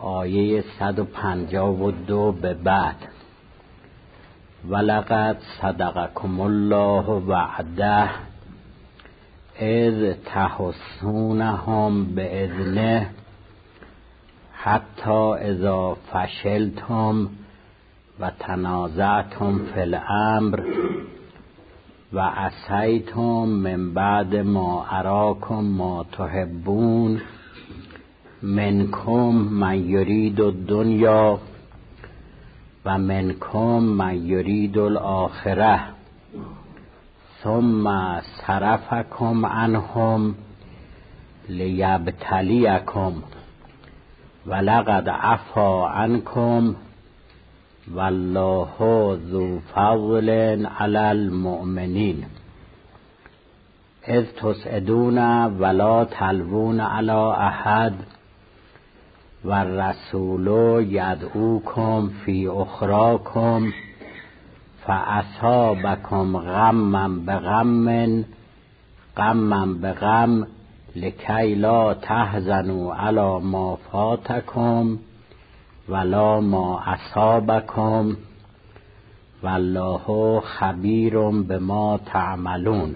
آیه 152 به بعد. ولقد صدقکم الله وعده اذ تحسونهم باذنه حتی اذا فشلتم و تنازعتم فی الامر و عصیتم من بعد ما اراکم ما تحبون منکم من یرید الدنیا و منکم من یرید الاخره ثم صرفکم عنهم لیبتلیکم ولقد عفا عنکم والله ذو فضل علی المؤمنین اذ تسعدون ولا تلوون علی احد والرسول یدعوکم فی اخراکم فاصابکم غما بغم لکی لا تحزنوا علی ما فاتکم ولا ما اصابکم والله خبیر بما تعملون.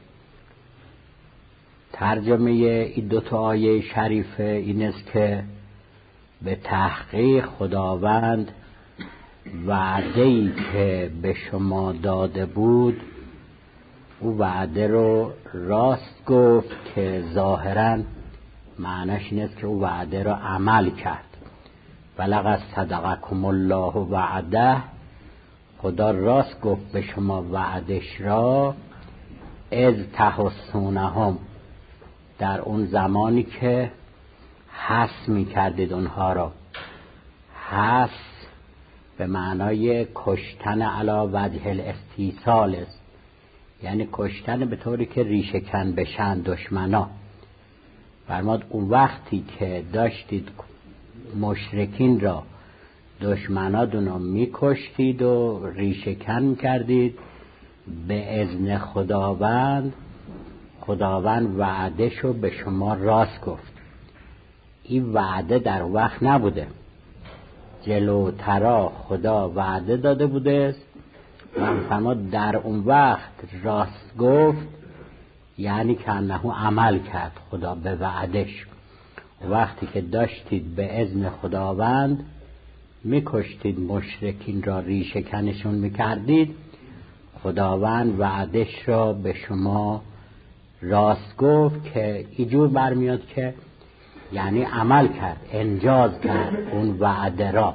ترجمه این دو تا آیه شریفه این است که به تحقیق خداوند وعده‌ای که به شما داده بود او وعده رو راست گفت که ظاهراً معناش این است که او وعده رو عمل کرد. ولقد صدقکم الله وعده، خدا راست گفت به شما وعدش را. اذ تحسونهم، در اون زمانی که حس می کردید اونها را. حس به معنای کشتن علی وجه الاستیصال است، یعنی کشتن به طوری که ریشه کن بشن دشمنا. فرماد اون وقتی که داشتید مشرکین را، دشمناتون را می کشتید و ریشه کن کردید به اذن خداوند، خداوند وعدشو به شما راست گفت. این وعده در وقت نبوده، جلوترا خدا وعده داده بوده و فرمود در اون وقت راست گفت، یعنی که انه عمل کرد خدا به وعدش. وقتی که داشتید به اذن خداوند میکشتید مشرکین را، ریشه کنشون میکردید، خداوند وعدش را به شما راست گفت که اینجور برمیاد که یعنی عمل کرد، انجاز کرد اون وعده را.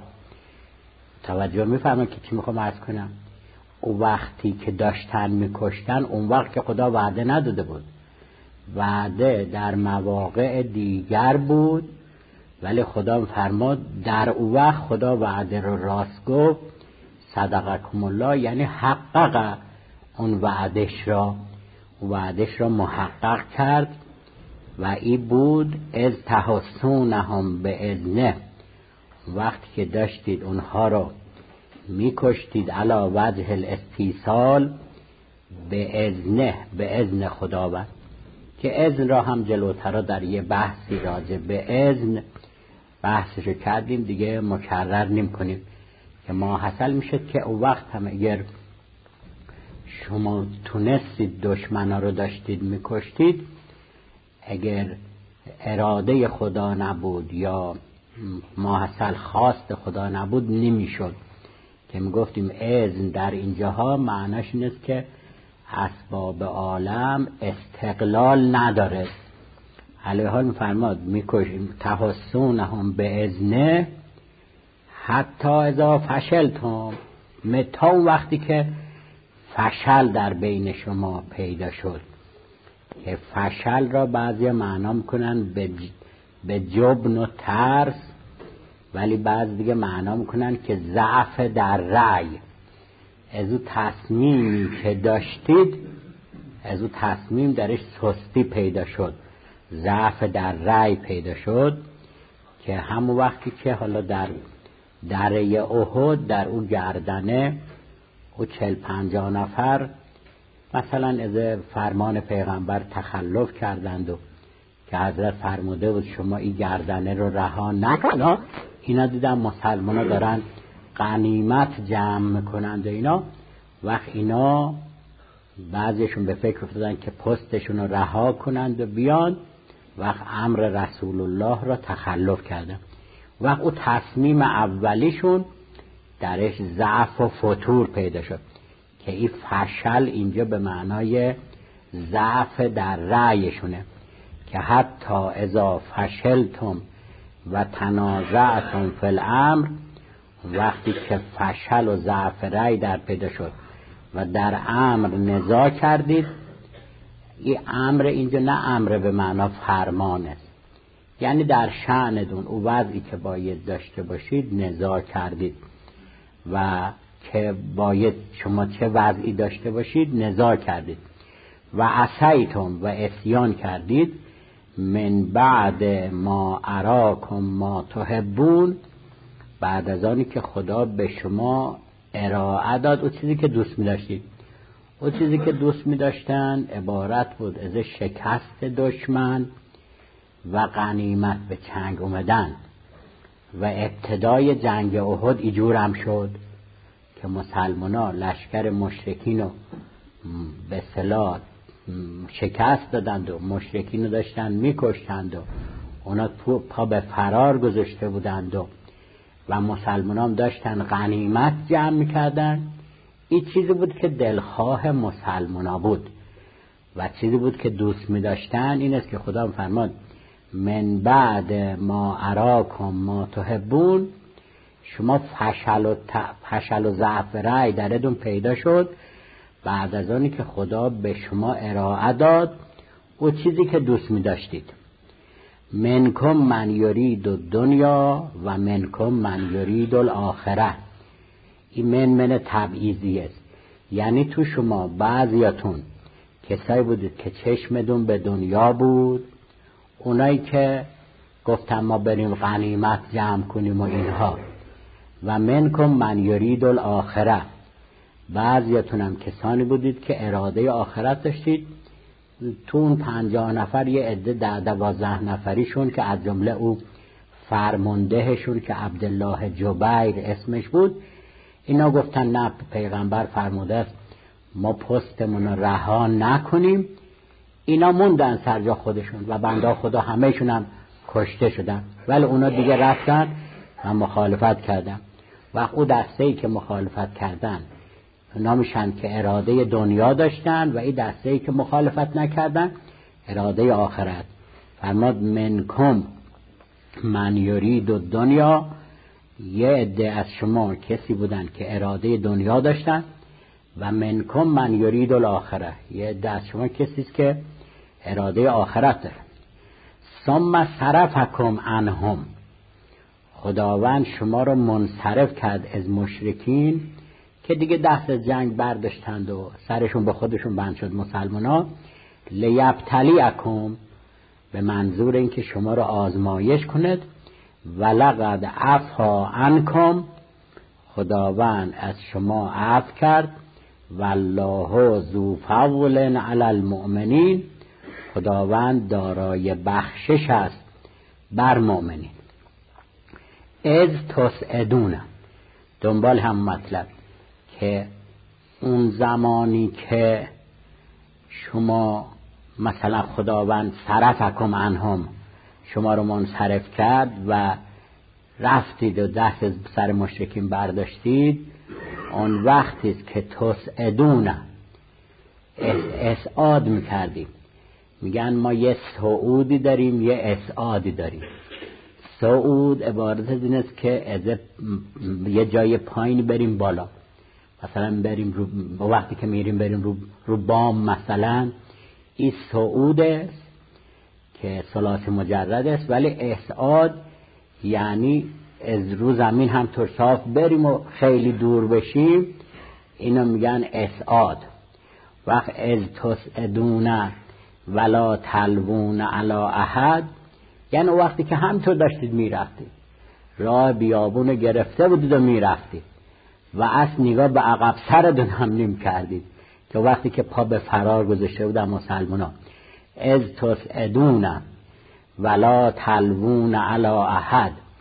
توجه میفهمن که چی میخوام عرض کنم؟ اون وقتی که داشتن میکشتن، اون وقت که خدا وعده نداده بود، وعده در مواقع دیگر بود، ولی خدا فرماد در اون وقت خدا وعده رو راست گفت. صدقکم الله یعنی حقق اون وعدش را محقق کرد و این بود از تحسونهم به اذنه، وقتی که داشتید اونها را میکشتید علی وجه الاستیصال به اذنه، به اذن خداوند، که اذن را هم جلوتر در یه بحثی راجع به اذن بحثشو کردیم، دیگه مکرر نیم کنیم. که ما حاصل میشه که اون وقت هم اگر شما تونستید دشمنا رو داشتید میکشتید، اگر اراده خدا نبود یا ماحصل خواست خدا نبود نمیشد. که میگفتیم اذن در اینجاها معناش این است که اسباب عالم استقلال نداره. علیه حال میفرماد میکشیم تحسونهم به اذنه حتی اذا فشلتم، تا وقتی که فشل در بین شما پیدا شد. که فشل را بعضی معنا میکنن به جبن و ترس، ولی بعضی دیگه معنا میکنن که ضعف در رأی. از او تصمیمی که داشتید، از او تصمیم درش سستی پیدا شد، ضعف در رأی پیدا شد. که همون وقتی که حالا در دره احد، در او گردنه او 40-50 نفر مثلا از فرمان پیغمبر تخلف کردند و که حضرت فرموده بود شما این گردنه رو رها نکن، اینا دیدن مسلمان ها دارن غنیمت جمع میکنند و اینا. وقت اینا بعضیشون به فکر افتادن که پستشون رو رها کنند و بیان. وقت امر رسول الله را تخلف کردن. وقت او تصمیم اولیشون درش ضعف و فتور پیدا شد که این فشل اینجا به معنای ضعف در رأیشونه که حتی اذا فشلتم و تنازعتم فی الامر، وقتی که فشل و ضعف رأی در پیدا شد و در امر نزاع کردید. این امر اینجا نه امر به معنا فرمان است، یعنی در شأنتون او وضعی که باید داشته باشید نزاع کردید و که باید شما چه وضعی داشته باشید نزاع کردید. و عصیتم و عصیان کردید من بعد ما اراکم ما تحبون، بعد از آنی که خدا به شما ارائه داد او چیزی که دوست می داشتید. او چیزی که دوست می داشتن عبارت بود از شکست دشمن و غنیمت به چنگ اومدن. و ابتدای جنگ احد اینجور هم شد که مسلمانا لشکر مشرکین رو به اصطلاح شکست دادند و مشرکین رو داشتن میکشتند و اونا پا به فرار گذاشته بودند و مسلمانان هم داشتن غنیمت جمع میکردن. این چیزی بود که دلخواه مسلمانا بود و چیزی بود که دوست میداشتن. این است که خدا فرماد من بعد ما اراکم ما تحبون، شما فشل و ضعف رأی درتون پیدا شد بعد از آنی که خدا به شما ارائه داد او چیزی که دوست می داشتید. منکم من یرید الدنیا و منکم من یرید الاخره. این من تبعیضی است، یعنی تو شما بعضیاتون کسایی بودید که چشمتون به دنیا بود، اونایی که گفتن ما بریم غنیمت جمع کنیم و اینها. و منکم من یرید الاخره، بعضیاتون هم کسانی بودید که اراده آخرت داشتید. تو اون 50 نفر یه عده 12 نفریشون که از جمله او فرماندهشون که عبدالله جبیر اسمش بود، اینا گفتن نه، پیغمبر فرموده است ما پستمون رو رها نکنیم. اینا موندن سر جا خودشون و بنده خدا همهشون هم کشته شدن، ولی اونا دیگه رفتن و مخالفت کردن. و او دسته‌ای که مخالفت کردن اونا میشن که اراده دنیا داشتن و این دسته‌ای که مخالفت نکردن اراده آخرت. فرماد منکم من یرید الدنیا، یه عده از شما کسی بودن که اراده دنیا داشتن و منکم من یرید الاخره، یه عده از شما کسی است که اراده آخرت داره. ثم صرفکم عنهم، خداوند شما رو منصرف کرد از مشرکین که دیگه دست از جنگ برداشتند و سرشون به خودشون بند شد مسلمانا. لیبتلیکم، به منظور اینکه شما رو آزمایش کند. ولقد عفا عنکم، خداوند از شما عفو کرد. والله ذو فضل علی المؤمنین، خداوند دارای بخشش است بر مؤمنین. از تسعدون، دنبال هم مطلب که اون زمانی که شما مثلا خداوند صرفکم عنهم، شما رو منصرف کرد و رفتید و دست از سر مشرکین برداشتید، اون وقتی است که تسعدون اسعاد میکردیم. میگن ما یه صعودی داریم یه اسعادی داریم. صعود عبارت از این است که از یه جای پایین بریم بالا، مثلا بریم رو، وقتی که میریم بریم رو بام مثلا، این صعود است که ثلاثی مجرد است. ولی اسعاد یعنی از رو زمین هم طور صاف بریم و خیلی دور بشیم، اینو میگن اسعاد. وقت از تسعدون ولا تلوون علی احد، یعنی وقتی که همطور داشتید میرفتید، راه بیابون گرفته بودید و میرفتید و اصلا نگاه به عقب سرتون هم نمی کردید، که وقتی که پا به فرار گذاشته بودن مسلمانان. از تسعدون ولا تلوون علی احد،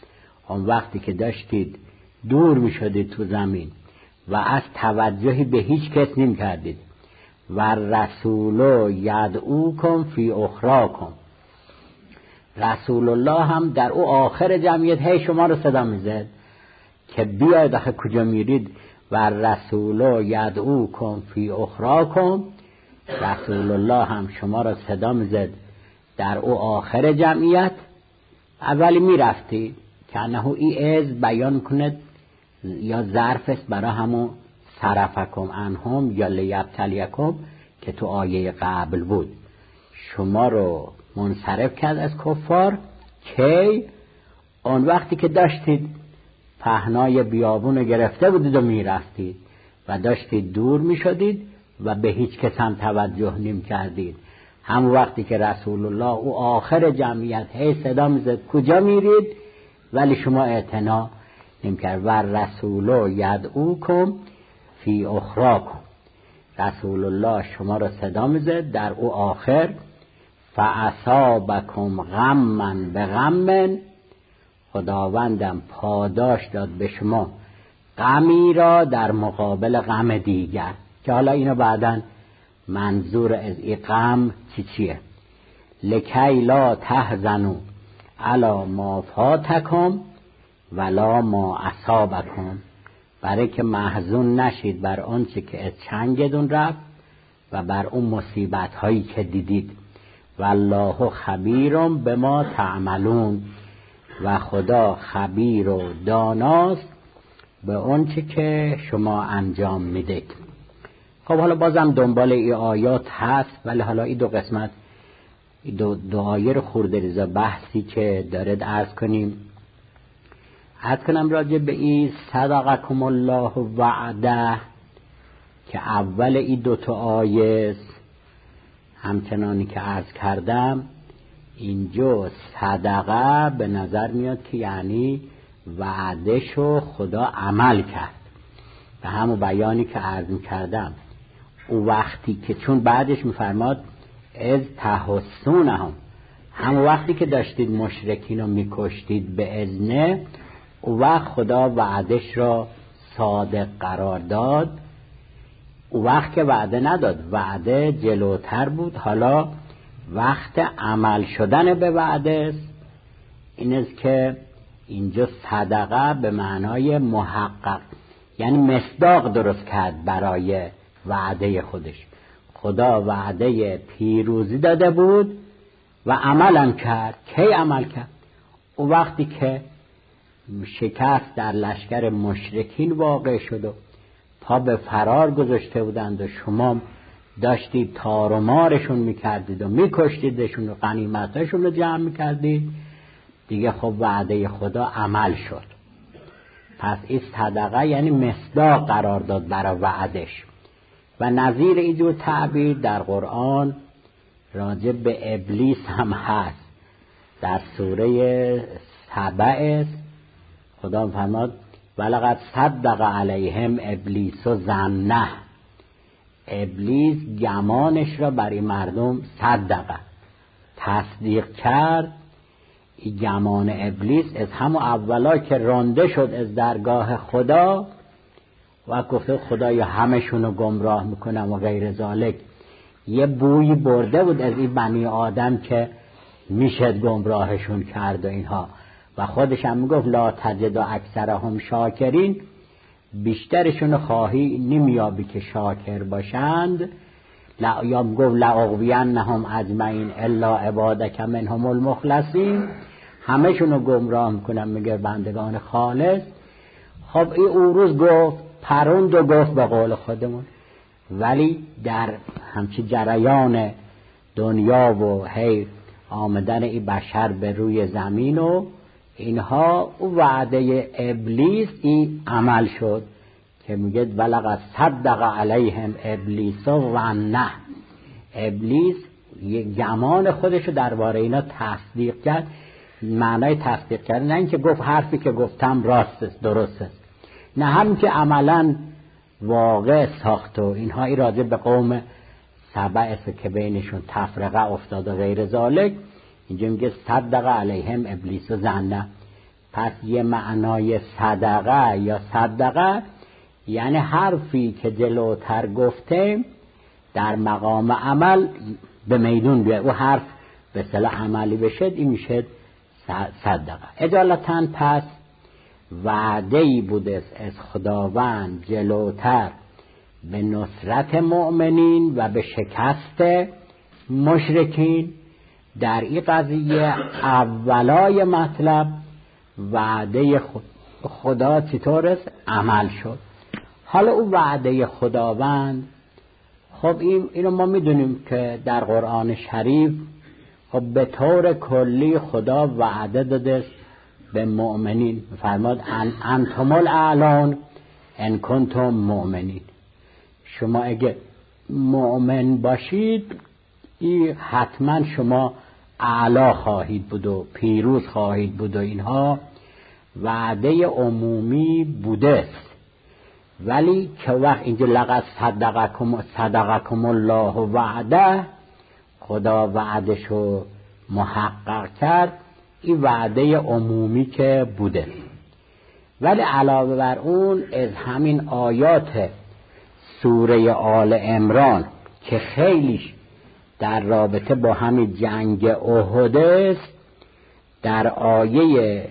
اون وقتی که داشتید دور می شدید تو زمین و از توجهی به هیچ کس نمی کردید. و رسول یدعوکم فی اخراکم، رسول الله هم در او آخر جمعیت هی شما رو صدا میزد که بیاید آخه کجا میرید. و رسول یدعوکم فی اخراکم، رسول الله هم شما رو صدا میزد در او آخر جمعیت. اولی میرفتی که انه ای از بیان کند یا ظرف است برای همون صرفکم عنهم یا لیبتلیکم که تو آیه قبل بود. شما رو منصرف کرد از کفار که اون وقتی که داشتید پهنای بیابون گرفته بودید و میرفتید و داشتید دور میشدید و به هیچ کس هم توجه نمی کردید. همون وقتی که رسول الله او آخر جمعیت هی صدا میزد کجا میرید، ولی شما اعتنا نمی کرد. و رسول یدعوکم فی اخراکم، رسول الله شما را صدا میزد در او آخر. فاصابکم غما بغم، خداوندم پاداش داد به شما غمی را در مقابل غم دیگر، که حالا اینو بعداً منظور از این غم چیه. لکی لا تحزنوا علی ما فاتکم ولا ما اصابکم، برای که محزون نشید بر آنچه که از چنگتون رفت و بر اون مصیبت هایی که دیدید. والله خبیر بما تعملون، و خدا خبیر و داناست به آنچه که شما انجام میدید. خب حالا بازم دنبال این آیات هست، ولی حالا این دو قسمت دو آیه رو خورده ریزا بحثی که دارد عرض کنم راجع به این صدقکم الله وعده که اول این دو تا آیه همچنانی که عرض کردم. اینجا صدقه به نظر میاد که یعنی وعدهشو خدا عمل کرد به همون بیانی که عرض کردم. او وقتی که چون بعدش میفرماد از تحسونهم، همون وقتی که داشتید مشرکین رو میکشتید به اذنه، او وقت خدا وعدش را صادق قرار داد. او وقت که وعده نداد، وعده جلوتر بود، حالا وقت عمل شدن به وعده است. این است که اینجا صدقه به معنای محقق، یعنی مصداق درست کرد برای وعده خودش. خدا وعده پیروزی داده بود و عملم کرد. کی عمل کرد؟ او وقتی که شکست در لشکر مشرکین واقع شد و پا به فرار گذاشته بودند و شما داشتید تار و مارشون میکردید و میکشتیدشون و غنیمتاشون رو جمع میکردید، دیگه خب وعده خدا عمل شد. پس این صدقه یعنی مصداق قرار داد برای وعدش. و نظیر اینجور تعبیر در قرآن راجع به ابلیس هم هست. در سوره سبع است خدا فرماد ولقد صدق علیهم ابلیس و ظنه، ابلیس گمانش را برای مردم صدقه تصدیق کرد. این گمان ابلیس از همون اولا که رانده شد از درگاه خدا و گفته خدایا همشونو گمراه میکنم و غیر ذالک، یه بوی برده بود از این بنی آدم که میشد گمراهشون کرد و اینها، و خودش هم میگفت لا تجد اکثرهم شاکرین، بیشترشون خواهی نمیابی که شاکر باشند. یا میگفت لاغوینهم اجمعین الا عبادک منهم المخلصین، همشونو گمراه میکنم میگه بندگان خالص. خب این اون روز گفت پروند و گفت به قول خودمون، ولی در همچی جریان دنیا و هی آمدن این بشر به روی زمین و اینها، وعده ابلیس این عمل شد که میگه ولقد صدق علیهم ابلیس و ظنه، ابلیس گمان خودشو درباره اینا تصدیق کرد. معنای تصدیق کردن نه اینکه گفت حرفی که گفتم راست است درست است، نه هم که عملا واقع ساخت و اینها. ای راجع به قوم سبع است که بینشون تفرقه افتاد و غیر ذالک. اینجا میگه صدق علیهم ابلیس و ظنه، پس یه معنای صدقه یا صدقه یعنی حرفی که جلوتر گفته در مقام عمل به میدون بیاد، او حرف به اصطلاح عملی بشه، این میشه صدقه. اجالتا پس وعده‌ای بوده از خداوند جلوتر به نصرت مؤمنین و به شکست مشرکین. در این قضیه اولای مطلب وعده خدا چطور است عمل شد. حالا او وعده خداوند، خب اینو ما میدونیم که در قرآن شریف خب به طور کلی خدا وعده داده به مؤمنین، فرماد انتم الاعلون ان کنتم مؤمنین، شما اگه مؤمن باشید این حتما شما اعلا خواهید بود و پیروز خواهید بود و اینها وعده عمومی بوده است. ولی که وقت اینجا لقد صدقکم الله وعده، خدا وعدشو محقق کرد، این وعده عمومی که بوده. ولی علاوه بر اون از همین آیات سوره آل عمران که خیلیش در رابطه با همین جنگ احد است، در آیه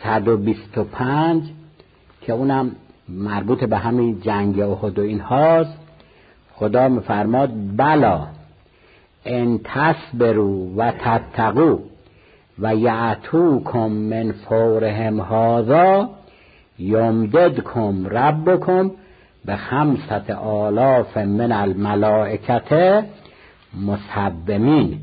125 که اونم مربوط به همین جنگ احد و این هاست، خدا میفرماد بلا ان تصبروا و تتقوا و یعتوکم من فورهم هذا یمددکم ربکم به 5000 من الملائکه مسومین.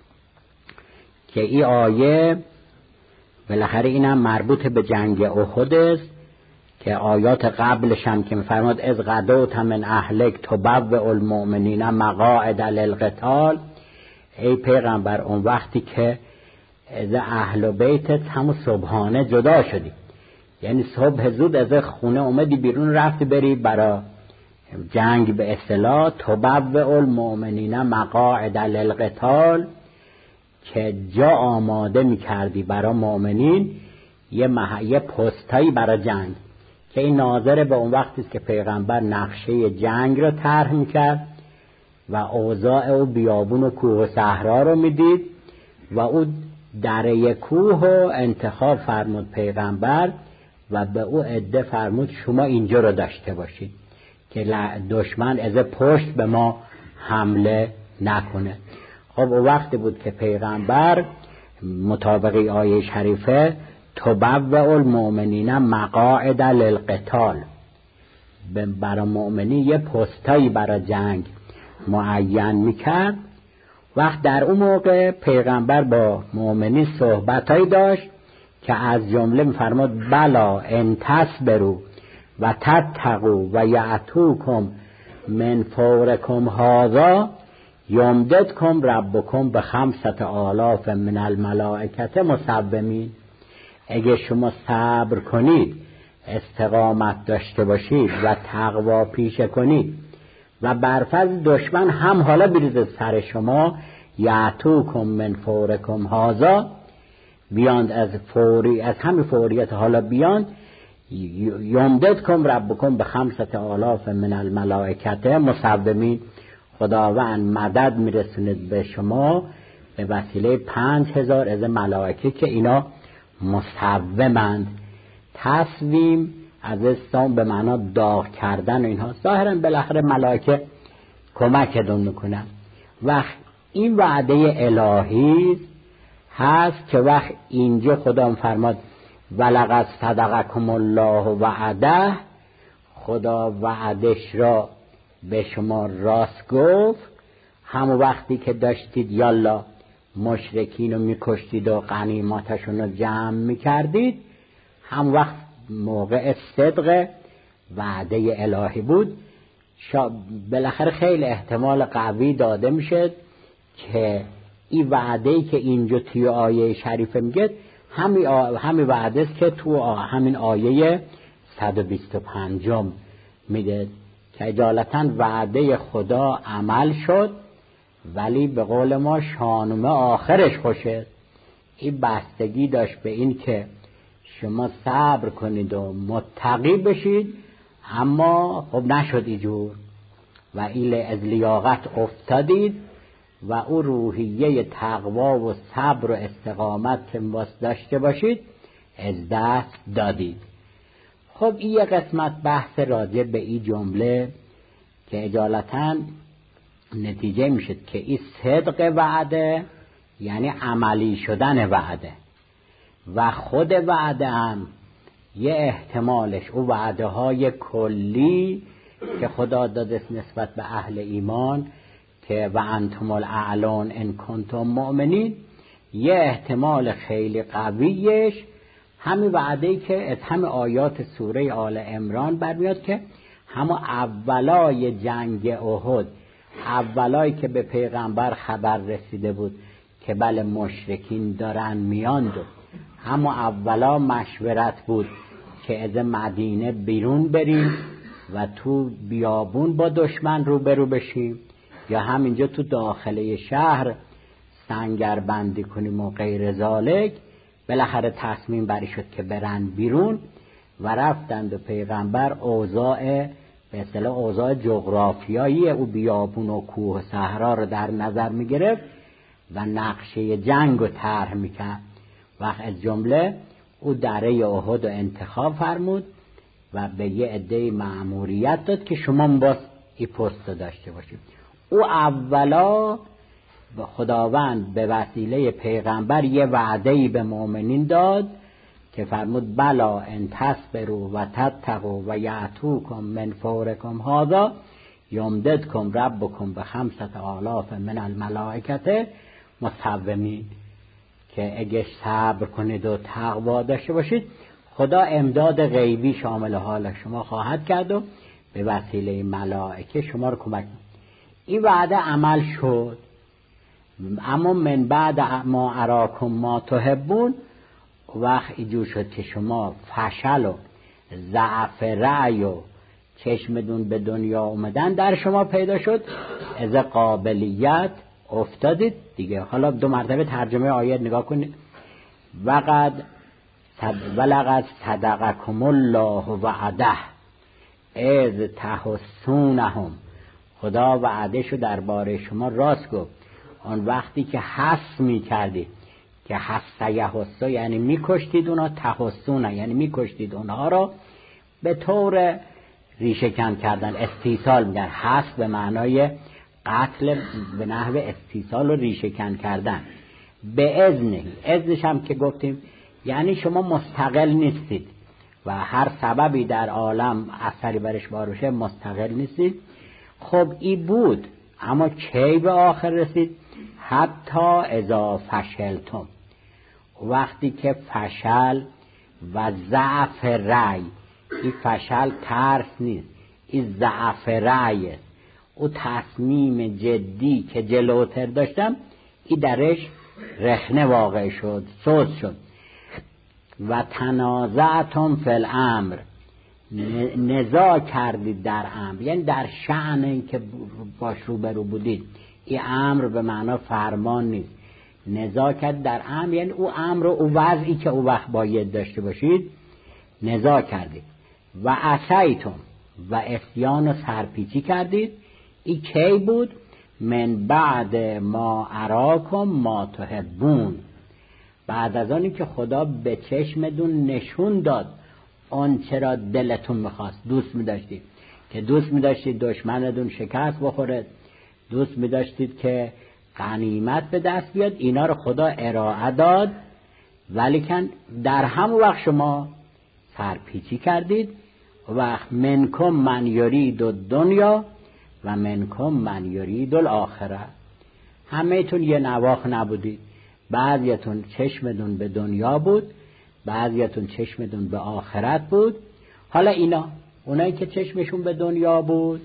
که این آیه بالاخره اینم مربوط به جنگ احد است که آیات قبلش هم که میفرماد از غدوت من اهلک تبوئ المؤمنین مقاعد للقتال، ای پیغمبر اون وقتی که از اهل بیتت همون صبحانه جدا شدی، یعنی صبح زود از خونه اومدی بیرون رفتی بری برای جنگ، به اصطلاح تبوئ المؤمنین مقاعد للقتال، که جا آماده میکردی برای مؤمنین یه پستایی برای جنگ، که این ناظر به اون وقتی است که پیغمبر نقشه جنگ رو طرح میکرد و اوضاع و بیابون و کوه و صحرا رو میدید و او دره کوه رو انتخاب فرمود پیغمبر و به او عده فرمود شما اینجا رو داشته باشید که دشمن از پشت به ما حمله نکنه. خب او وقتی بود که پیغمبر مطابق آیه شریفه تبوئ المؤمنین مقاعد للقتال، برای مؤمنین یه پستایی برای جنگ معین میکرد. وقت در اون موقع پیغمبر با مؤمنین صحبتایی داشت که از جمله میفرماد بلا ان تصبروا و تتقوا و یعتوکم من فورکم هذا یمددکم ربکم به 5000 من الملائکه مسومین. اگه شما صبر کنید، استقامت داشته باشید و تقوا پیشه کنید و برفض دشمن هم حالا بریزه سر شما، یعتوکم من فورکم هذا، بیاند از فوری، از همین فوریت حالا بیاند، یمددکم ربکم به 5000 من الملائکه مسومین، خداوند مدد میرسوند به شما به وسیله 5000 از ملائکه که اینا مسومند. تسویم از استام به معنا داغ کردن و اینها، ظاهرا بالاخره ملائکه کمکتون میکنن. وقت این وعده الهی هست که وقت اینجا خدا فرماد ولقد صدقکم الله وعده، خدا وعدش را به شما راست گفت. همون وقتی که داشتید یالا مشرکین رو میکشتید و غنیماتشون رو جمع میکردید، هم وقت موقع صدق وعده الهی بود. بالاخره خیلی احتمال قوی داده میشه که این وعده‌ای که اینجا توی آیه شریفه میگه همین وعده است که تو همین آیه 125 میده که اجالتا وعده خدا عمل شد، ولی به قول ما شانومه آخرش خوشه. این بستگی داشت به این که شما صبر کنید و متقی بشید. اما خب نشد اینجور و ایل از لیاقت افتادید و او روحیه تقوا و صبر و استقامت که داشته باشید از دست دادید. خب این یه قسمت بحث راجع به این جمله که اجالتا نتیجه میشد که این صدق وعده یعنی عملی شدن وعده و خود وعده هم یه احتمالش او وعده های کلی که خدا داده نسبت به اهل ایمان که و انتم الاعلون ان کنتم مؤمنین، یه احتمال خیلی قویش همین وعده‌ای که از همه آیات سوره آل عمران برمیاد که همون اولای جنگ احد، اولایی که به پیغمبر خبر رسیده بود که بله مشرکین دارن میاند و همون اولا مشورت بود که از مدینه بیرون بریم و تو بیابون با دشمن روبرو بشیم یا همینجا تو داخله شهر سنگر بندی کنیم و غیر ذالک. بالاخره تصمیم بری شد که برن بیرون و رفتند و پیغمبر اوضاع به اصطلاح اوضاع جغرافیایی او بیابون و کوه و صحرا رو در نظر می گرفت و نقشه جنگ رو طرح میکرد. وقت از جمله او دره احد رو انتخاب فرمود و به یه عده مأموریت داد که شما باز این پست داشته باشید. او اولا خداوند به وسیله پیغمبر یه وعده‌ای به مؤمنین داد که فرمود بلا ان تصبروا و تتقوا و یأتوکم من فورکم هذا یمددکم ربکم ب5,000 من الملائکه مسومین، که اگه صبر کنید و تقوا داشته باشید خدا امداد غیبی شامل حال شما خواهد کرد و به وسیله ملائکه شما رو کمک. این وعده عمل شد. اما من بعد ما اراکم ما تحبون، وقت اینجور شد که شما فشل و ضعف رأی و چشمدون به دنیا اومدن در شما پیدا شد، از قابلیت افتادید دیگه. حالا 2 مرتبه ترجمه آیت نگاه کنید. ولقد صدقکم الله وعده اذ تحسونهم، خدا وعدهشو درباره شما راست گفت آن وقتی که حس می کردید، که حس یحس یعنی می کشتید اونا، تحسون یعنی می کشتید اونها را به طور ریشه کن کردن، استیصال میگن. حس به معنای قتل به نحو استیصال و ریشه کن کردن. به اذنش هم که گفتیم یعنی شما مستقل نیستید و هر سببی در عالم اثری برش باروشه مستقل نیستید. خب این بود، اما کی به آخر رسید؟ حتی اذا فشلتم، وقتی که فشل و ضعف رأی، این فشل ترس نیست، این ضعف رأی است. او تصمیم جدی که جلوتر داشتم این درش رخنه واقع شد، سوز شد. و تنازعتم فی الامر، نزاع کردید در امر، یعنی در شأن این که باش روبرو بودید. این امر به معنا فرمان نیست. نزاع کرد در امر یعنی او امر و او وضعی که او وقت باید داشته باشید نزاع کردید. و عصیتم، و عصیان و سرپیچی کردید. این کی بود؟ من بعد ما اراکم ما تحبون، بعد از آنی که خدا به چشمتون نشون داد آن چرا دلتون میخواست، دوست میداشتید، که دوست میداشتید دشمنتون شکست بخوره، دوست میداشتید که غنیمت به دست بیاد، اینا رو خدا ارائه داد، ولیکن در همون وقت شما سرپیچی کردید. وقت منکم من یرید الدنیا و منکم من یرید الاخره، همه‌تون یه نواخ نبودید. بعضیتون چشمتون به دنیا بود، بعضیتون چشمتون به آخرت بود. حالا اونایی که چشمشون به دنیا بود،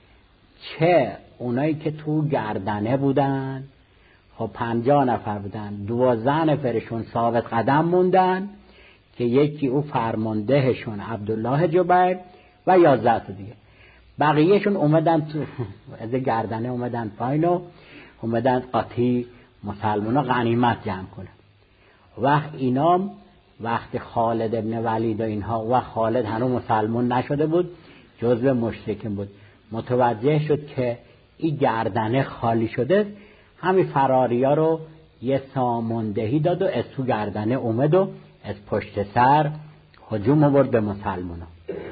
چه اونایی که تو گردنه بودن، خب 50 نفر بودن، 12 نفرشون ثابت قدم موندن که یکی او فرماندهشون عبدالله جبیر و 11 تا دیگه، بقیهشون اومدن تو از گردنه اومدن پایین و اومدن قاطی مسلمان غنیمت جمع کنن. وقت اینا وقتی خالد ابن ولید و اینها، و خالد هنوز مسلمان نشده بود، جزو مشرکین بود، متوجه شد که این گردنه خالی شده، همین فراریا رو یه ساماندهی داد و از تو گردنه اومد و از پشت سر هجوم آورد به مسلمانان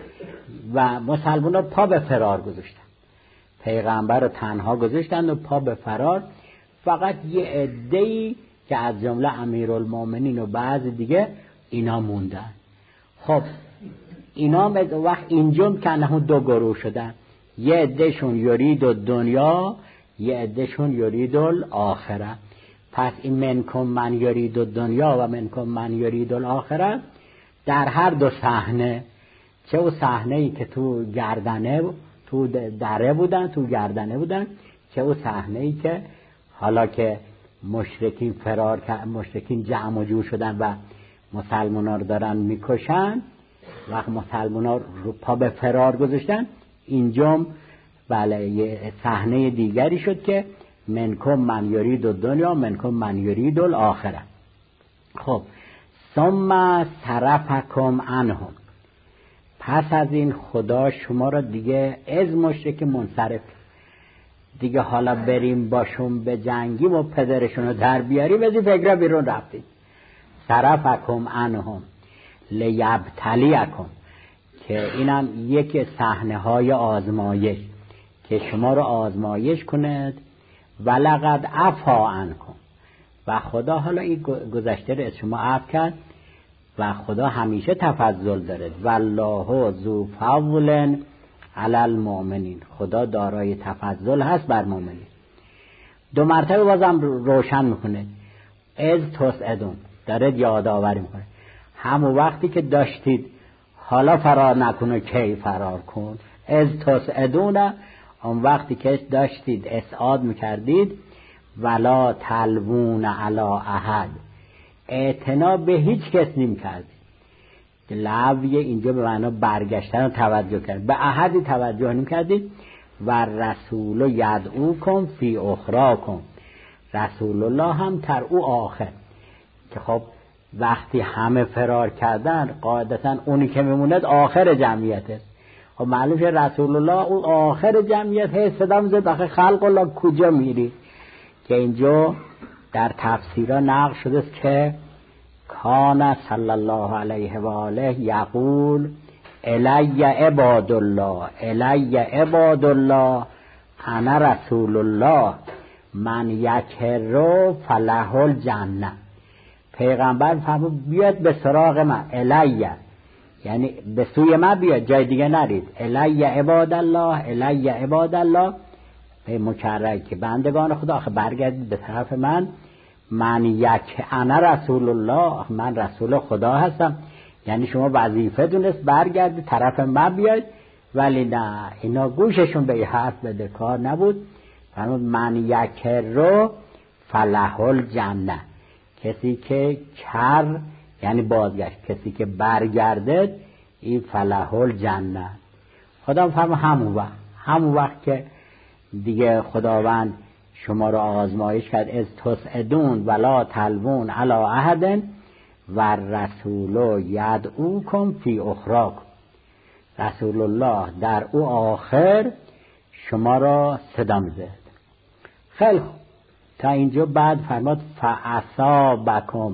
و مسلمانان پا به فرار گذاشتن. پیغمبر رو تنها گذاشتن و پا به فرار. فقط یه عده‌ای که از جمله امیرالمومنین و بعض دیگه اینا موندن. خب اینا وقت اینجا کنه دو گروه شدن، یه عدهشون یرید الدنیا، یه عدهشون یرید الاخره. پس این منکم من یرید الدنیا و منکم من یرید الاخره در هر دو صحنه، چه او صحنه‌ای که تو گردنه تو دره بودن، تو گردنه بودن، چه او صحنه‌ای که حالا که مشرکین مشرکین جمع و جور شدن و مسلمان‌ها رو دارن میکشن، وقت مسلمان‌ها رو پا به فرار گذاشتن، اینجا بله یه صحنه دیگری شد که منکم من یرید الدنیا منکم من یرید الاخره. خب ثم صرفکم عنهم، پس از این خدا شما را دیگه از مشرک منصرف، دیگه حالا بریم باشون به جنگیم و پدرشون رو در بیاریم، از این فکر بیرون رفتید. صرفکم عنهم لیبتلیکم، که اینم یک صحنه های آزمایش که شما رو آزمایش کند. ولقد عفا عنکم، و خدا حالا این گذشته رو از شما عفو کرد و خدا همیشه تفضل داره. والله ذو فضل علی المؤمنین، خدا دارای تفضل هست بر مؤمنین. دو مرتبه بازم روشن میکنه از تسعدون، داره یادآوری میکنه همون وقتی که داشتید حالا فرار نکنه کی فرار کن، از تسعدون اون وقتی که داشتید اسعاد میکردید، ولا تلوون علی احد، اعتنا به هیچ کس نمیکردید. لوی اینجا به معنی برگشتن رو توجه کرد، به احدی توجه نمیکردید. و رسول یدعوکم فی اخراکم، رسول الله هم تر او آخر، که خب وقتی همه فرار کردن قاعدتا اونی که میموند آخر جمعیت است. خب معلوم شد رسول الله اون آخر جمعیت هست، صدا میزد آخه خلق الله کجا میری، که اینجا در تفسیرها نقل شده است که کان صلی الله علیه و آله یقول الی عباد الله الی عباد الله انا رسول الله من یکر فله الجنه. پیغمبر فرمود بیاد به سراغ من، الی یعنی به سوی من بیاد، جای دیگه نرید. الی عباد الله الی عباد الله به مکرر که بندگان خدا آخه برگردید به طرف من. من انا رسول الله، من رسول خدا هستم، یعنی شما وظیفه دونست برگردید طرف من بیاید. ولی نه، اینا گوششون به این حرف بده کار نبود. فرمود من یکر فله الجنه، کسی که کر یعنی بازگشت، کسی که برگردد این فله الجنه. خدا فرمود همون وقت که دیگه خداوند شما را آزمایش کرد، از تسعدون ولا تلوون علی احد و رسول یدعوکم فی اخراکم، رسول الله در او آخر شما را صدا میزد. خیلی خوب، تا اینجا بعد فرماد فاصابکم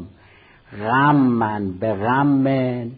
غمن به غم،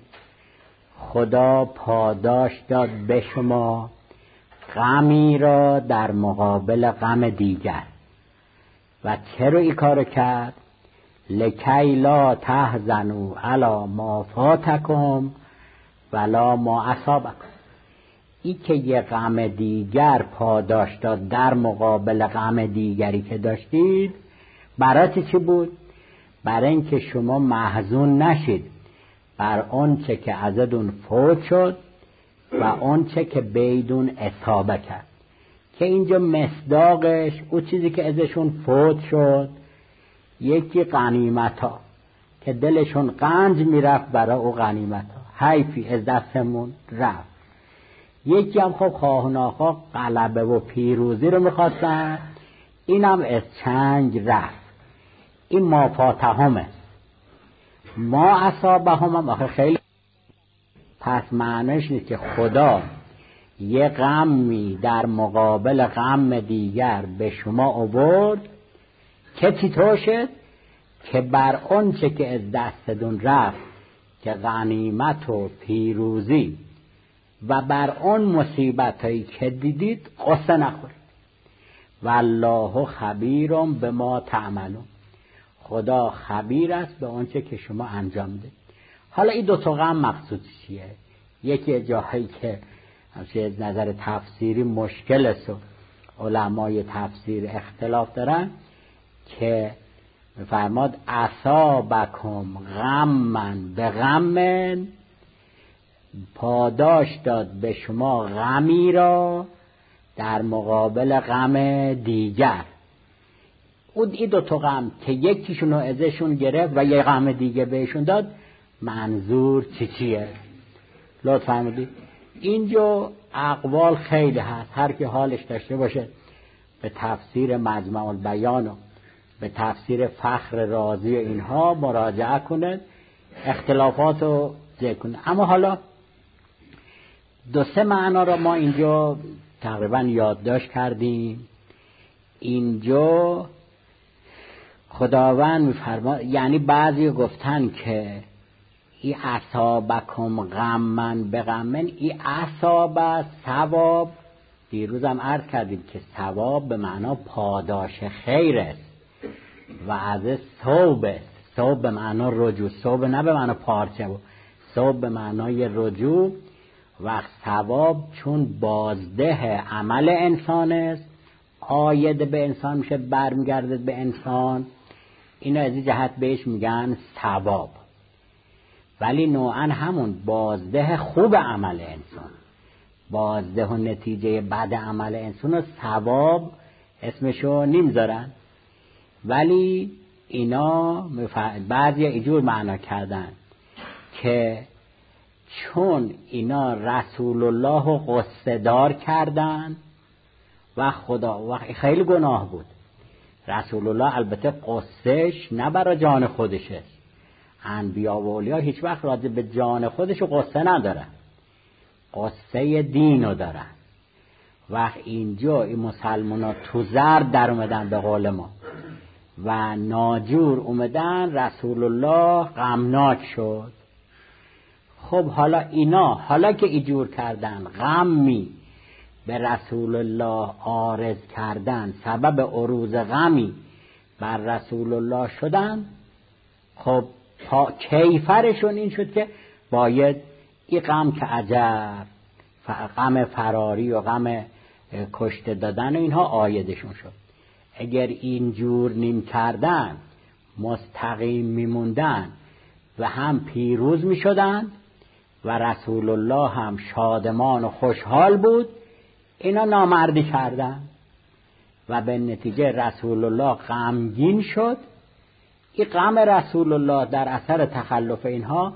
خدا پاداش داد به شما غمی را در مقابل غم دیگر. و چرا این کار کرد؟ لکی لا تحزنوا علی ما فاتکم ولا ما اصابکم، این که یه غم دیگر پاداش داد در مقابل غم دیگری که داشتید، برای چی بود؟ برای اینکه شما محزون نشید بر آنچه که ازتون فوت شد و آنچه که بیدون اصابه کرد، که اینجا مصداقش اون چیزی که ازشون فوت شد، یکی غنیمت ها که دلشون قنج میرفت برای او غنیمت ها، حیفی از دستمون رفت. یکی هم خب خواه و ناخواه غلبه و پیروزی رو میخواستن، اینم از چنگ رفت. این ما فاتحمه. ما اصابهم هم آخه خیلی، پس معنیش نیست که خدا یه غمی در مقابل غم دیگر به شما آورد که چطور شد که بر اون چه که از دستتون رفت که غنیمت و پیروزی و بر اون مصیبت هایی که دیدید قصه نخورید. والله خبیرم به ما تعملون، خدا خبیر است به اون چه که شما انجام دید. حالا این دو تا غم مقصود چیه؟ یکی جاهایی که از نظر تفسیری مشکل است و علمای تفسیر اختلاف دارن که فرماد اصابکم غمن به غمن، پاداش داد به شما غمی را در مقابل غم دیگر. اون این دو تا غم که یکیشون رو ازشون گرفت و یه غم دیگه بهشون داد، منظور چیه؟ لطفاً فرمودید. اینجا اقوال خیلی هست، هر کی حالش داشته باشه به تفسیر مجمع البیان و به تفسیر فخر رازی و اینها مراجعه کنه، اختلافات رو ذکر کنه. اما حالا دو سه معنا رو ما اینجا تقریبا یادداشت کردیم. اینجا خداوند می‌فرماید، یعنی بعضی گفتن که ای اصابکم غمن به غمن، ای اصاب ثواب، دیروزم عرض کردیم که ثواب به معنا پاداش خیر است و از ثوب است. ثوب به معنا رجوع، ثوب نه به معنا پارچه، ثوب به معنای رجوع. و ثواب چون بازده عمل انسان است، عاید به انسان میشه، برمیگرده به انسان، اینا از این جهت بهش میگن ثواب. ولی نوعا همون بازده خوب عمل انسان، بازده و نتیجه بد عمل انسان و ثواب اسمشو نمیذارن. ولی اینا بعضی اینجور معنا کردن که چون اینا رسول الله رو قصه دار کردن و خدا و خیلی گناه بود. رسول الله البته قصهش نه برای جان خودش است، انبیا و اولیا هیچ وقت راجع به جان خودش قصه ندارن، قصه دینو دارن. و اینجا این مسلمان‌ها تو زرد در اومدن به قول ما و ناجور اومدن، رسول الله غمناک شد. خب حالا اینا حالا که ایجور کردن، غمی به رسول الله عارض کردن، سبب عروض غمی بر رسول الله شدن، خب کیفرشون این شد که باید این غم که عجب، غم فراری و غم کشته دادن و اینها عایدشون شد. اگر اینجور نیم کردن، مستقیم میموندن و هم پیروز میشدن و رسول الله هم شادمان و خوشحال بود، اینا نامردی کردن و به نتیجه رسول الله غمگین شد. این غم رسول الله در اثر تخلف اینها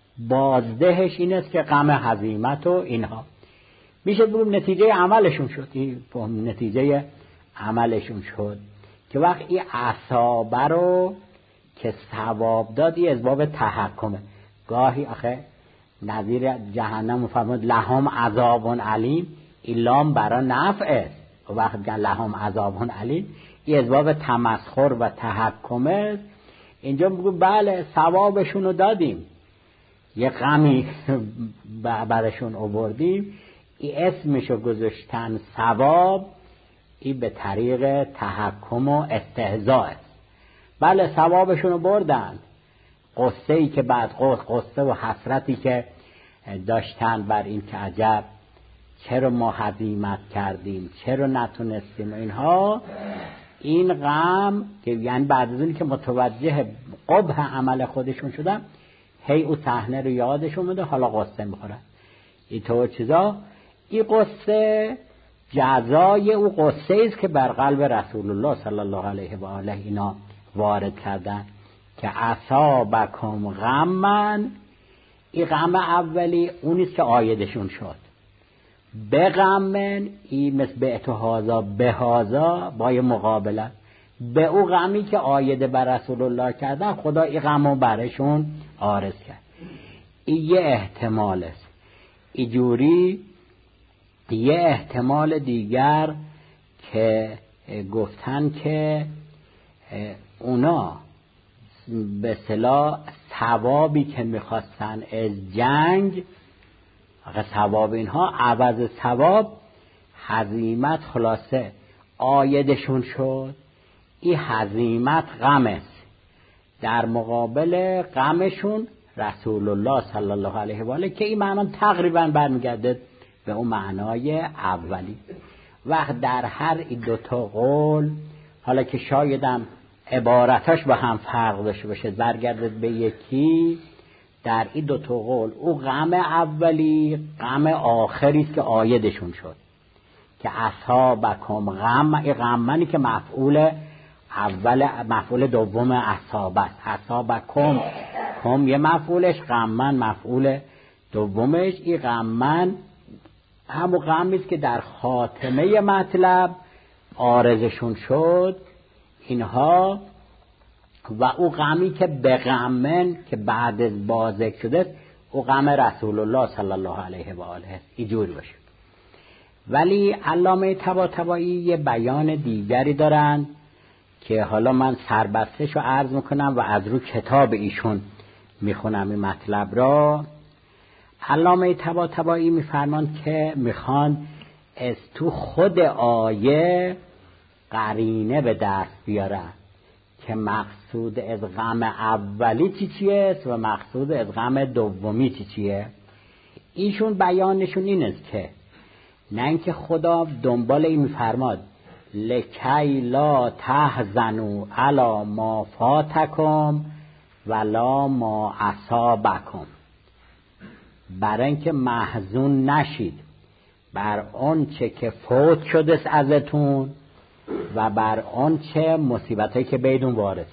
بازدهش این است که غم هزیمت و اینها میشه بگم نتیجه عملشون شد. این نتیجه عملشون شد که وقت این اصابه رو که ثواب دادی از باب تحکمه. گاهی آخه نظیر جهنم فرمود لهم عذاب علیم، این لام برای نفع است و وقت لهم عذاب علیم این از باب تمسخر و تحکمه. اینجا بگو بله ثوابشون رو دادیم، یه غمی برشون آوردیم، این اسمشو گذاشتن ثواب، این به طریق تحکم و استهزاء است. بله ثوابشون رو بردن، قصه‌ای که بعد قصه و حسرتی که داشتن بر این که عجب چرا ما هزیمت کردیم، چرا نتونستیم اینها، این غم که یعنی بعد از اون که متوجه قبح عمل خودشون شدن، هی او صحنه رو یادشون میاد، حالا قصه میخورن. این طور چیزا، این قصه جزای او قصه است که بر قلب رسول الله صلی الله علیه و آله اینا وارد کردن که اصابکم غمن. این غم اولی اونیست که عایدشون شد. به غمن این مثل به اتهازا به هازا با یه مقابله، به او غمی که عاید بر رسول الله کردن خدا این غمو برشون عارض کرد. این یه احتمال است. اینجوری یه احتمال دیگر که گفتن که اونا به اصطلاح ثوابی که میخواستن از جنگ، ثواب اینها عوض ثواب هزیمت خلاصه عایدشون شد. این هزیمت غم است، در مقابل غمشون رسول الله صلی الله علیه و آله، که این معنا تقریبا برمیگرده به اون معنای اولی. وقت در هر این دوتا قول، حالا که شایدم عبارتاش با هم فرق داشته باشه، برگردد به یکی، در این دوتا قول او غم اولی غم آخری است که عایدشون شد، که اصحابکم غم، این غمنی که مفعول اول مفعول دوم اصحاب است. اصحابکم کم یه مفعولش، غمن مفعول دومش. این غمن همون غمی است که در خاتمه مطلب عارضشون شد اینها، و او غمی که به غمن که بعد از بازک شده او غم رسول الله صلی الله علیه و آله است. اینجوری باشه. ولی علامه طباطبایی یه بیان دیگری دارن که حالا من سربستش رو عرض میکنم و از رو کتاب ایشون میخونم این مطلب را. علامه طباطبایی میفرمان که میخوان از تو خود آیه قرینه به دست بیارن که مقصود از غم اولی چیه و مقصود از غم دومی چیه. ایشون بیانشون این است که نه اینکه خدا دنبال این میفرماد لکی لا تحزنوا علی ما فاتکم ولا ما اصابکم، برای اینکه محزون نشید بر آن چه که فوت شده ازتون و بر آن چه مصیبتایی که بیدون وارده.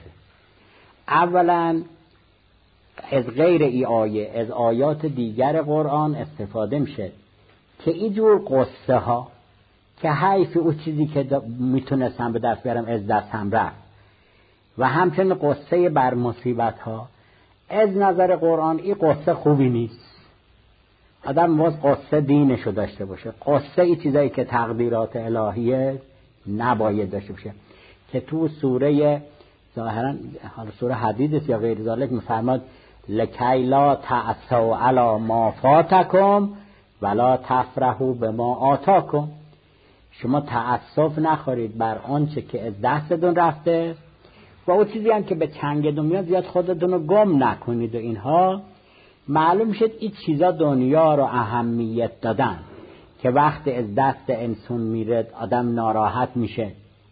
اولا از غیر ای آیه از آیات دیگر قرآن استفاده میشه که اینجور قصه ها که حیف او چیزی که میتونستم به دست بیارم از دستم رفت، و همچنین قصه بر مصیبت ها، از نظر قرآن این قصه خوبی نیست. آدم باز قصه دینشو داشته باشه. قصه ای چیزایی که تقدیرات الهیه نباید داشته باشه، که تو سوره ظاهرا حالا سوره حدید است یا غیر ذالک میفرماد لکی لا تعصوا علی ما فاتکم ولا تفرحوا بما آتاکم، شما تأسف نخورید بر آنچه که از دستتون رفته و اون چیزی هم که به چنگتون میاد زیاد خودتون رو گم نکنید. و اینها معلوم شد این چیزا دنیا رو اهمیت دادن که وقتی از دست انسان میره آدم ناراحت میشه،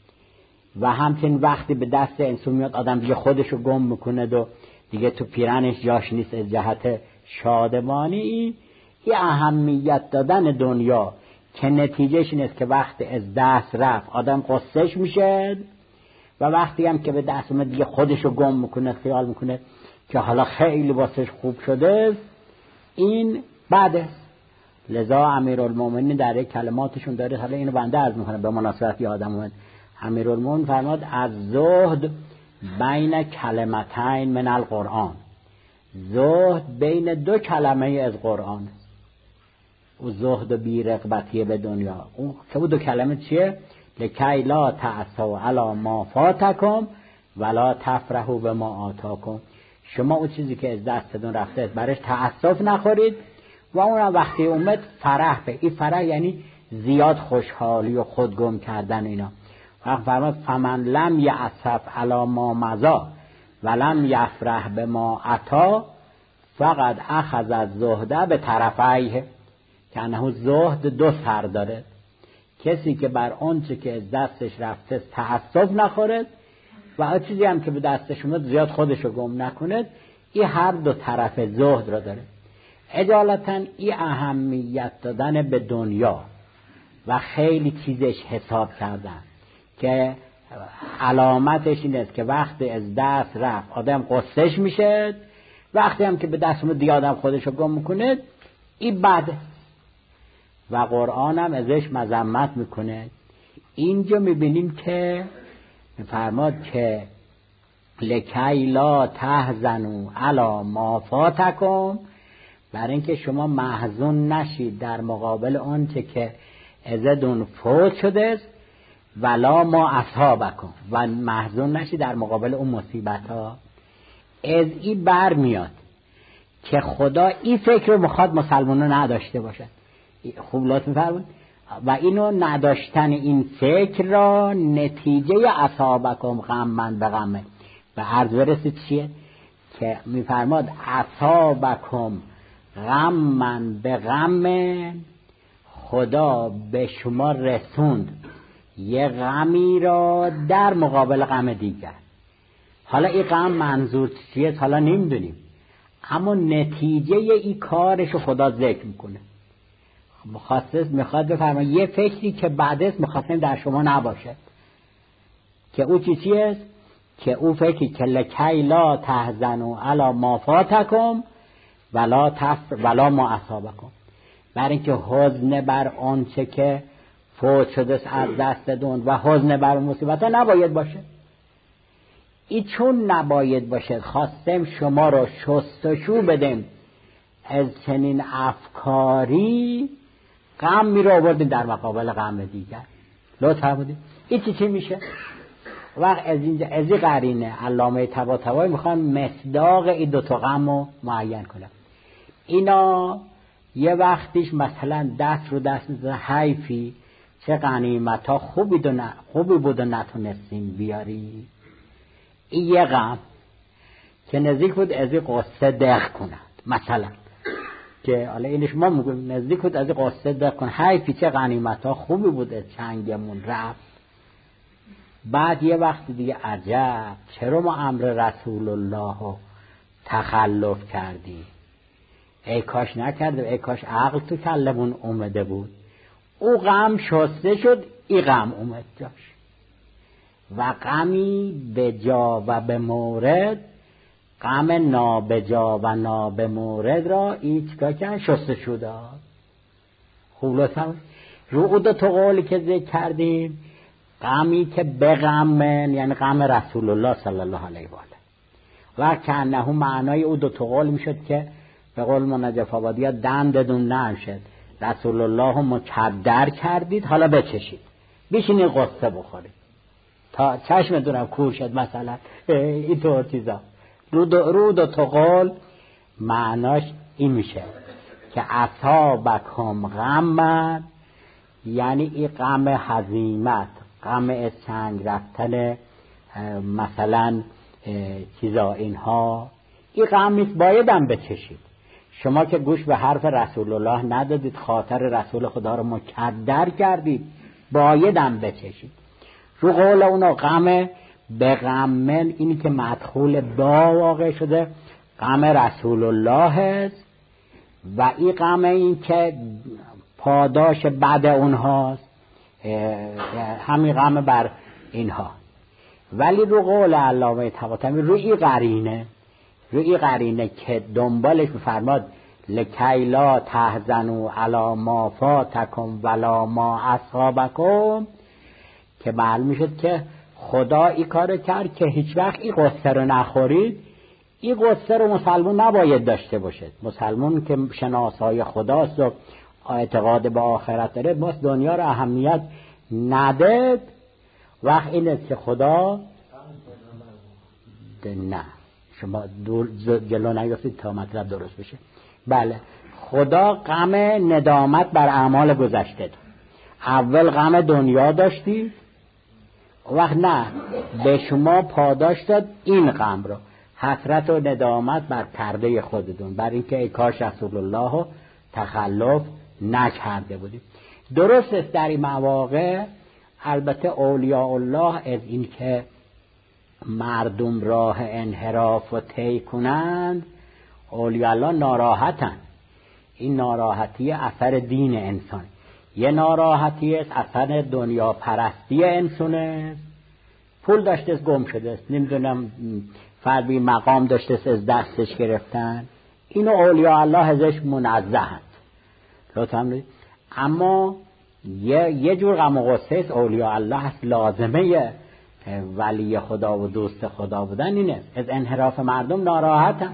و همچنین وقتی به دست انسان میاد آدم دیگه خودشو گم میکنه و دیگه تو پیرنش جاش نیست از جهت شادمانی. این اهمیت دادن دنیا که نتیجهش این است که وقتی از دست رفت آدم قصهش میشه، و وقتی هم که به دست اومد دیگه خودشو گم میکنه، خیال میکنه که حالا خیلی واسش خوب شده. این بعد لذا امیرالمومنین در یک کلماتشون داره، حالا اینو بنده عرض میکنم به مناسبت یادم اومد، امیرالمومنین فرماد از زهد بین کلمتین من القرآن، زهد بین دو کلمه از قرآن، او زهد و بی رغبتی به دنیا. اون که دو کلمه چیه؟ لکی لا تعصوا علی ما فاتکم ولا تفرحوا بما آتاکم، شما اون چیزی که از دستتون رفته برش تأسف نخورید و اون وقتی اومد فرح به. این فرح یعنی زیاد خوشحالی و خودگم کردن اینا. وقت فرماد فمن لم یعصف علی ما مضی ولم یفرح بما اتی فقد اخذ الزهد به طرفیه، که انه زهد دو سر داره. کسی که بر آنچه که از دستش رفته تأسف نخورد و هر چیزی هم که به دستش اومد زیاد خودشو گم نکنه، این هر دو طرف زهد را داره. اجالتا این اهمیت دادن به دنیا و خیلی چیزش حساب کردن که علامتش این است که وقتی از دست رفت آدم قصهش میشه، وقتی هم که به دست اومد دیگه آدم خودشو گم میکنه، این بده. و قرآن هم ازش مذمت میکنه. اینجا میبینیم که میفرماد که لکی لا تحزنوا علی ما فاتکم، برای اینکه شما محزون نشید در مقابل آنچه که ازدون فوت شده است، ولا ما اصحابکم، و محزون نشید در مقابل اون مصیبت ها. از این بر میاد که خدا این فکر رو میخواد مسلمانان نداشته باشد. خوب لطف می‌فرمایید. و اینو نداشتن این فکر را نتیجه اصحابکم غمن به غمه و عرض برسید چیه که میفرماد اصحابکم غمن به غمه، خدا به شما رسوند یه غمی را در مقابل غم دیگر. حالا این غم منظور چیه حالا نمیدونیم، اما نتیجه این کارش خدا ذکر میکنه. میخواد بفرماید یه فکری که بعدش میخواستیم در شما نباشه، که او چیه؟ که او فکری که لکی لا تحزنوا علی ما فاتکم ولا ما اصابکم، برای اینکه حزن بر آنچه که فوت شده از دست دون و حزن بر مصیبت ها نباید باشه. این چون نباید باشه خواستیم شما رو شستشو بدیم از چنین افکاری، غم می رو آوردیم در مقابل غم دیگر. لطفا بودیم این چی میشه؟ وقت از این قرینه علامه طباطبایی میخوان مصداق این دوتا غم رو معین کنن. اینا یه وقتیش مثلا دست رو دست میزنن حیفی چه غنیمت ها خوبی بود و نتونستیم بیاری. این یه غم که نزدیک بود از این قصه دق کنند، مثلا که حالا اینش ما میگویم نزدیک بود از این قصه دق کن، حیفی چه غنیمت ها خوبی بود از چنگمون رفت. بعد یه وقت دیگه عجب چرا ما امر رسول الله رو تخلف کردی، ای کاش نکردیم، ای کاش عقل تو کلمون اومده بود. او غم شسته شد، این غم اومد جاش، و غمی به جا و به مورد، غم نابجا و نابمورد را این چکا کرد شسته شد. خوب لطفا رو او دو تا قولی که ذکر کردیم، غمی که به غمن یعنی غم رسول الله صلی الله علیه و آله، و کنه معنای او دو تا قول میشد که به قول منجف آبادی ها دندتون نرم شد، رسول الله رو مکدر کردید حالا بچشید بیشین این قصه بخورید تا چشمتونم کور شد مثلا اینطور چیزا. رو دو تا قول معناش این میشه که اصحابکم غمن، یعنی این غم هزیمت، غم از چنگ رفتن مثلا چیزا اینها، این غم نیست بایدم بچشید. شما که گوش به حرف رسول الله ندادید، خاطر رسول خدا رو مکدر کردید، بایدم بچشید. رو قول اونا غم به غمن اینی که مدخول با واقع شده غم رسول الله است، و این غم این که پاداش بعد اونهاست همین غم بر اینها. ولی رو قول علامه طباطبایی روی قرینه که دنبالش بفرماد لکی لا تحزنوا علی ما فاتکم ولا ما اصابکم، که معلوم میشد که خدا این کار کرد که هیچ وقت این قصه رو نخورید. این قصه رو مسلمون نباید داشته باشه. مسلمون که شناسای خداست و اعتقاد به آخرت داره، باز دنیا رو اهمیت نداد. وقت اینه که خدا نه شما جلو نیافتید تا مطلب درست بشه. بله، خدا غم ندامت بر اعمال گذشته داد. اول غم دنیا داشتی، وقت نه به شما پاداش داد این غم رو، حسرت و ندامت بر پرده خودتون، بر اینکه ای کاش رسول الله رو تخلف نکرده بودیم. درست است در این مواقع البته اولیاء الله از این که مردم راه انحراف و طی کنند، اولیاء الله ناراحتن. این ناراحتی اثر دین انسان، یه ناراحتی است اثر دنیا پرستی انسان است. پول داشته است گم شده است، نمیدونم فردی مقام داشته است از دستش گرفتن، اینو اولیاء الله ازش منزهند. لطفا اما یه جور غم و غصه است اولیاء الله هست، لازمه ولی خدا و دوست خدا بودن اینه. از انحراف مردم ناراحتن.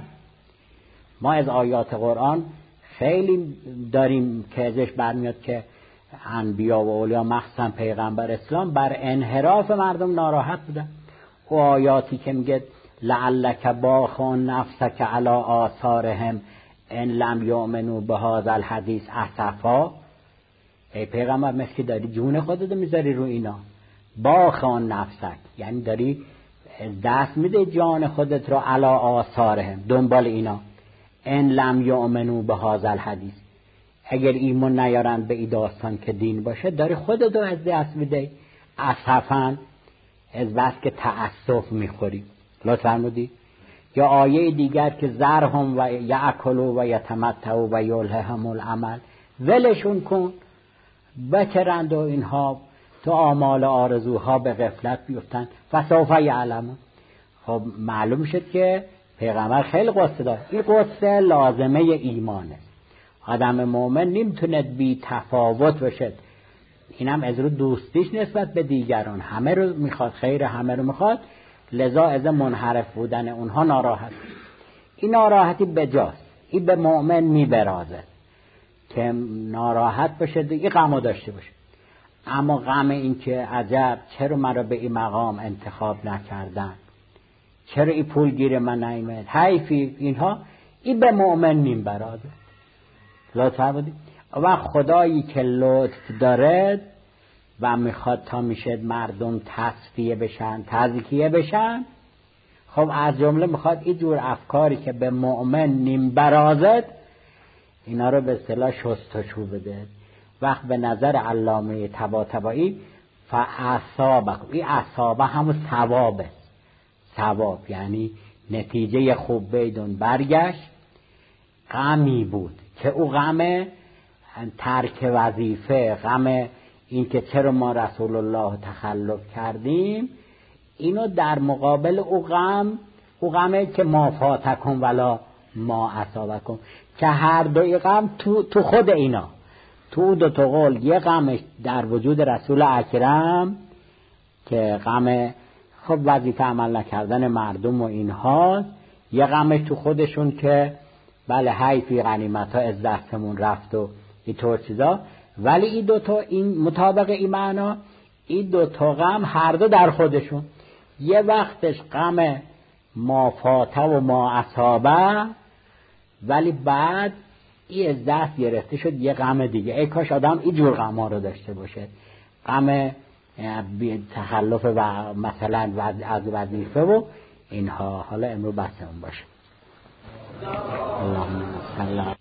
ما از آیات قرآن خیلی داریم که ازش برمیاد که انبیا و اولیا مخصوصا پیغمبر اسلام بر انحراف مردم ناراحت بودن. و آیاتی که میگه لعلک باخون نفسک علی آثارهم ان لم یؤمنوا بهذا الحدیث اسفا، ای پیغمبر مثل داری جون خودت میذاری رو اینا. باخون نفسک یعنی داری دست میده جان خودت رو علی آثارهم، دنبال اینا. ان لم یؤمنوا بهذا الحدیث، اگر ایمان نیارن به این داستان که دین باشه، داری خودت رو از دست میده. اسفن از بس که تأسف میخوری. لطف فرمودی. یا آیه دیگر که ذرهم و یأکلوا و یتمتعوا و یلههم الامل، ولشون کن بکرند و اینها تو آمال آرزوها به غفلت بیفتن. فسوف یعلمون. خب معلوم شد که پیغمبر خیلی قصه داره. این قصه لازمه ایمانه. آدم مؤمن نمیتونه بی تفاوت باشه. اینم از رو دوستیش نسبت به دیگران، همه رو میخواد، خیر همه رو میخواد، لذا از منحرف بودن اونها ناراحت. این ناراحتی بجاست. این به مؤمن میبرازه که ناراحت باشه، دیگه غمو داشته باشه. اما غم این که عجب چرا مرا به این مقام انتخاب نکردن، چرا این پولگیر من نیامد، حیفی، اینها، این به مؤمن میبرازه. لطف فرمودید. و خدایی که لطف داره و میخواد تا میشه مردم تصفیه بشن، تزکیه بشن، خب از جمله میخواد این جور افکاری که به مؤمن نیم برازد اینا رو به اصطلاح شستشو بده. وقت به نظر علامه طباطبایی فاصابه، این اصابه همون ثوابه. ثواب یعنی نتیجه خوب بدون برگشت. غمی بود که او غم ترک وظیفه، غم این که چرا ما رسول الله تخلف کردیم، اینو در مقابل او غمه که ما فاتکم ولا ما اصابکم، که هر دوی غم تو خود اینا، تو دو تا قول، یه غمش در وجود رسول اکرم که غم خب وظیفه عمل نکردن مردم و اینها، یه غمش تو خودشون که بله حیفی غنیمت ها از دستمون رفت و اینطور چیزا. ولی این دوتا، این مطابق این معنا، این دوتا غم هر دو در خودشون. یه وقتش غم ما فاته و ما اصابه، ولی بعد این از دست گرفته شد یه غم دیگه. ای کاش آدم این جور غم ها رو داشته باشه، غم تخلف و مثلا از وظیفه و اینها. حالا امروز بحثمون باشه. اللهم صل